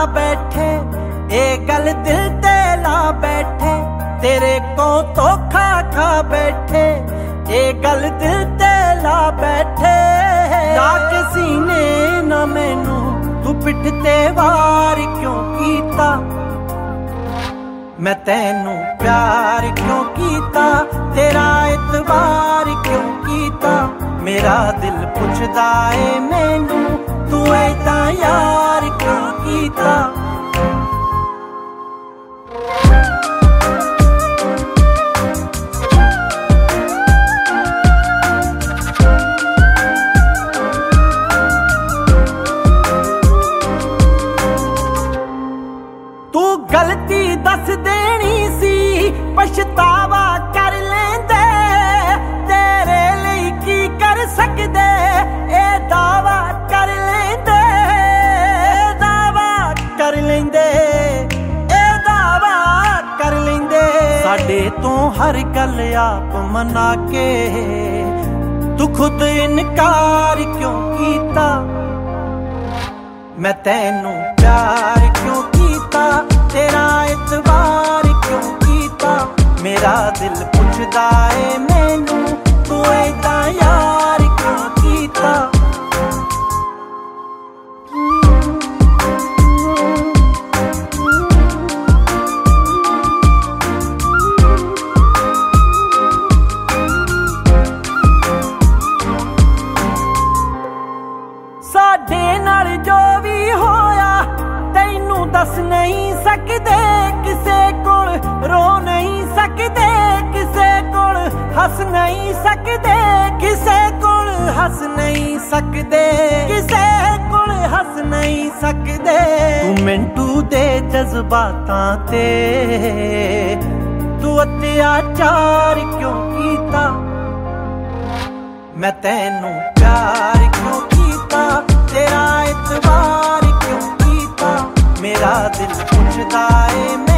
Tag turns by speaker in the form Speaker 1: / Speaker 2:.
Speaker 1: बैठे, ये गल दिल ते ला बैठे, तेरे को धोखा खा बैठे, ये गल दिल ते ला बैठे। जाके सीने ना मैनू तू पिठ ते वार क्यों कीता, मैं तैनू प्यार क्यों कीता, तेरा इतबार क्यों कीता। मेरा दिल पुछदा ए मैनू तू ऐदा यार क्यों कीता। तू गलती दस देनी सी, पछतावा कर लेंदे, तेरे लिए की कर सकदे, ए दावा कर लेंदे, दावा कर लेंदे, ए दावा कर लेंदे। साडे तो हर गल आप मना के तू खुद इनकार क्यों कीता, मैं तैनू प्यार क्यों कीता, तेरा इतबार क्यों कीता। मेरा दिल पुछदा ए मैनू तू ऐदा यार क्यों कीता। साडे नाल जो भी होया तैनू दस नहीं सकदे, किसे कोल रो नहीं सकदे, किसे कोल हस नहीं सकदे, किसे कोल हस नहीं सकदे, किसे कोल हस नहीं सकदे। तू मिंटू दे जज्बातां ते तू अत्याचार क्यों कीता, मैं तैनू प्यार क्यों कीता, तेरा इतबार क्यों कीता। मेरा दिल पुछदा ए